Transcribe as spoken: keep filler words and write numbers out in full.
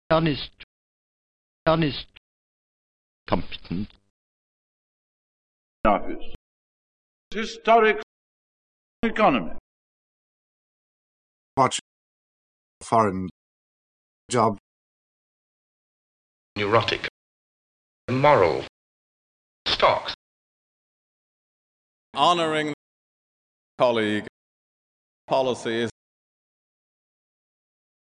honest, honest, competent. Office. Historic economy. Watch foreign job. Neurotic. Moral. Stocks. Honoring colleague policies